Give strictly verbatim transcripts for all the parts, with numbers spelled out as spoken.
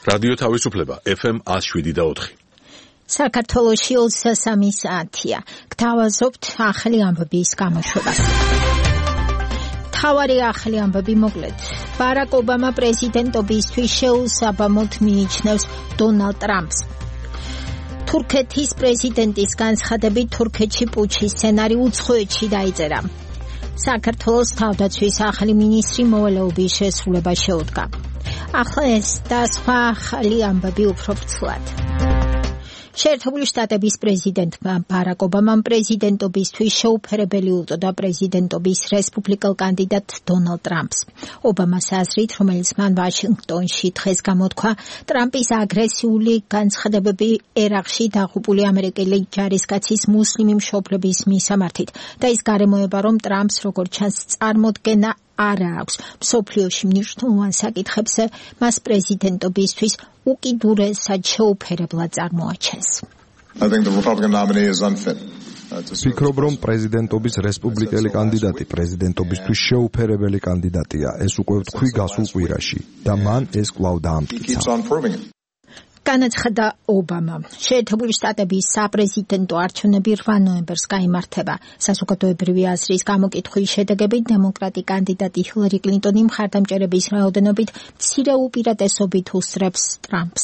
რადიო თავისუფლება ეფ ემ one oh seven და four. საქართველოში ოცდასამი საათია. გთავაზობთ ახალი ამბების გამოშვებას. თავარი ახალი ამბები მოკლედ. ბარაკ ობამა პრეზიდენტობისთვის შეუსაბამოდ მიიჩნევს დონალდ ტრამპს. თურქეთის პრეზიდენტის განცხადებით თურქეთში პუჩის სცენარი უცხოეთში დაიწერა. საქართველოს თავდაცვის ახალი მინისტრი მოვალეობის შესრულება შეუდგა. ახლა ეს და სხვა ახალი ამბები უფრო ფრთლად. შეერთებული შტატების პრეზიდენტმა ბარაკ ობამამ პრეზიდენტობისთვის შეუფერებელი უწოდა პრეზიდენტობის რესპუბლიკელ კანდიდატ დონალდ ტრამპს. ობამას აზრით, რომელიც მან ვაშინგტონში დღეს გამოთქვა, ტრამპის აგრესიული განცხადებები ერაყში დაღუპული ამერიკელი ჯარისკაცის მუსლიმი მშობლების მისამართით და ის გარემოება, რომ ტრამპს როგორც ჩანს წარმოდგენა არა აქვს მსოფლიოში მნიშვნელოვან საკითხებზე, მას პრეზიდენტობისთვის უკიდურესად შეუფერებლად წარმოაჩენს. ვფიქრობ, რომ პრეზიდენტობის რესპუბლიკელი კანდიდატი პრეზიდენტობისთვის შეუფერებელი კანდიდატია. ეს უკვე ვთქვი გასულ კვირაში და მან ეს კვლავ დაამტკიცა. განაცხადა ობამა. შეერთებული შტატების საპრეზიდენტო არჩევნები რვა ნოემბერს გაიმართება. საზოგადოებრივი აზრის გამოკითხვის შედეგებით დემოკრატი კანდიდატი ჰილარი კლინტონი მხარდამჭერების რაოდენობით მცირე უპირატესობით უსწრებს ტრამპს.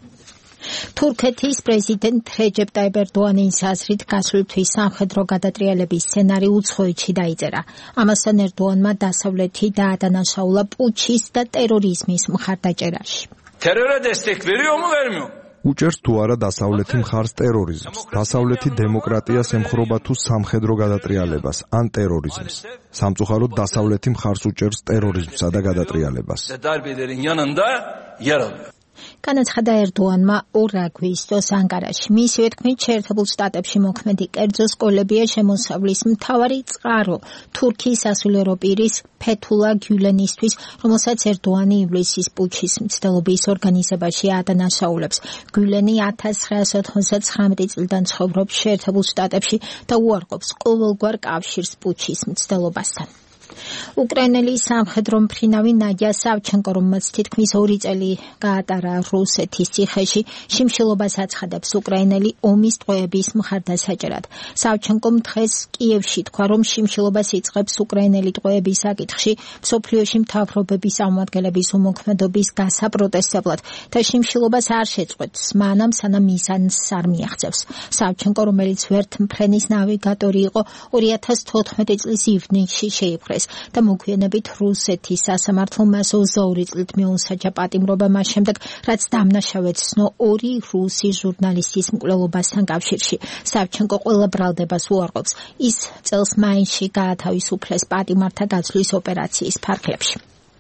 თურქეთის პრეზიდენტ რეჯეპ ტაიპ ერდოანის აზრით გასული თვის სამხედრო გადატრიალების სცენარი უცხოეთში დაიწერა. ამასთან ერდოანმა დასავლეთი დაადანაშაულა პუჩის და ტერორიზმის მხარდაჭერაში. Teröre destek veriyor mu vermiyor? უჭერს თუ არა დასავლეთი მხარს ტერორიზმს. დასავლეთი დემოკრატიას ემხრობა თუ სამხედრო გადატრიალებას ან ტერორიზმს. სამწუხაროდ დასავლეთი მხარს უჭერს ტერორიზმსა და გადატრიალებას. Darbelerin yanında yer alıyor. განაცხადა ერდოანმა ორ აგვისტოს ანკარაში. მისივე თქმით, შეერთებულ შტატებში მოქმედი კერძო სკოლებია შემოსავლის მთავარი წყარო თურქიის სასულიერო პირის ფეთულა გიულენისთვის, რომელსაც ერდოანი ივლისის პუჩის მცდელობის ორგანიზებაში ადანაშაულებს. გიულენი ათას ცხრაასი ოთხმოცდათცხრამეტი წლიდან ცხოვრობს შეერთებულ შტატებში და უარყოფს ყოველგვარ კავშირს პუჩის მცდელობასთან. უკრაინელი სამხედრო მფრინავი ნადია სავჩენკო, რომელმაც თითქმის ორი წელი გაატარა რუსეთის ციხეში, შიმშილობას აცხადებს უკრაინელი ომის ტყვეების მხარდასაჭერად. სავჩენკომ დღეს კიევში თქვა, რომ შიმშილობას იწყებს უკრაინელი ტყვეების საკითხში მსოფლიოში მთავრობების წარმომადგენლების უმოქმედობის გასაპროტესტებლად და შიმშილობას არ შეწყვეტს, მანამ სანამ მიზანს არ მიაღწევს. სავჩენკო, რომელიც ვერთ მფრენის ნავიგატორი იყო, ორი ათას თოთხმეტი წლის ივნისში შეიპყრეს და მოგვიანებით რუსეთის სასამართლომ მას ოცდაორი წლით მიუსაჯა პატიმრობა მას შემდეგ, რაც დამნაშავედ ცნო ორი რუსი ჟურნალისტის მკვლელობასთან კავშირში. სავჩენკო ყველა ბრალდებას უარყოფს. ის წელს მაისში გაათავისუფლეს პატიმართა გაცვლის ოპერაციის ფარგლებში.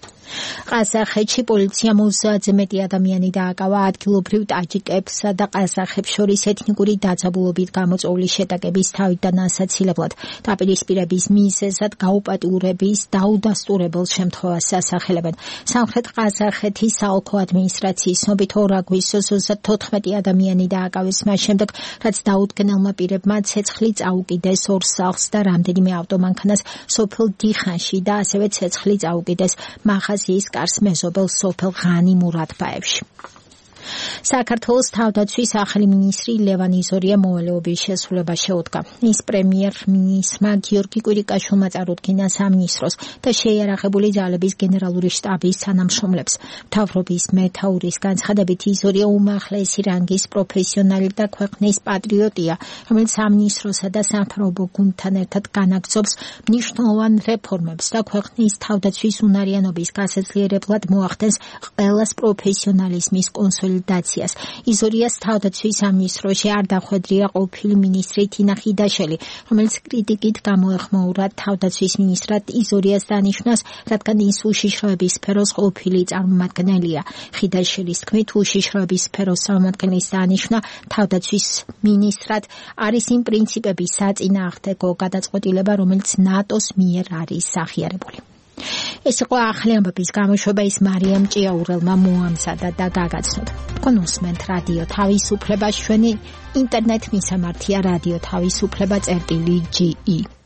ყაზახეთში პოლიციამ ოცდაათზე მეტი ადამიანი დააკავა ადგილობრივ ტაჯიკებსა და ყაზახებს შორის ეთნიკური დაძაბულობით გამოწვეული შეტაკების თავიდან ასაცილებლად. დაპირისპირების მიზეზად გაუპატიურების დაუდასტურებელ შემთხვევას ასახელებენ. სამხრეთ ყაზახეთის საოლქო ადმინისტრაციის ცნობით ორ აგვისტოს ოცდათოთხმეტი ადამიანი დააკავეს მას შემდეგ, რაც დაუდგენელმა პირებმა ცეცხლი წაუკიდეს ორ სახლს და რამდენიმე ავტომანქანას სოფელ დიხანში და ასევე ცეცხლი წაუკიდეს მაღაზიის კარს მეზობელ სოფელ ღანი მურადბაევში. საქართველოს თავდაცვის ახალი მინისტრი ლევან იზორია მოვალეობის შესრულება შეუდგა. ის პრემიერ-მინისტრმა გიორგი კვირიკაშვილმა წარუდგინა სამინისტროს და შეიარაღებული ძალების გენერალური შტაბის თანამშრომლებს. მთავრობის მეთაურის განცხადებით იზორია უმაღლესი რანგის პროფესიონალი და ქვეყნის პატრიოტია, რომელიც სამინისტროსა და სამთავრობო გუნდთან ერთად განაგრძობს მნიშვნელოვან რეფორმებს და ქვეყნის თავდაცვის უნარიანობის გასაძლიერებლად მოახდენს ყველას პროფესიონალიზმის კონსოლიდაციას. იზორიას თავდაცვის სამინისტროში არ დახვედრია ყოფილი მინისტრი თინა ხიდაშელი, რომელიც კრიტიკით გამოეხმაურა თავდაცვის მინისტრად იზორიას დანიშვნას, რადგან ის უშიშროების სფეროს ყოფილი წარმომადგენელია. ხიდაშელის თქმით, უშიშროების სფეროს წარმომადგენლის დანიშვნა თავდაცვის მინისტრად არის იმ პრინციპების საწინააღმდეგო გადაწყვეტილება, რომელიც ნატოს მიერ არის აღიარებული. ეს იყო ახალი ამბების გამოშვება, ის მარიამ ჭიაურელმა მოამზადა და გაგაცნოთ. თქვენ უსმენთ რადიო თავისუფლებას, ჩვენი ინტერნეტ მისამართია რადიო თავისუფლება წერტილი ჯი ი.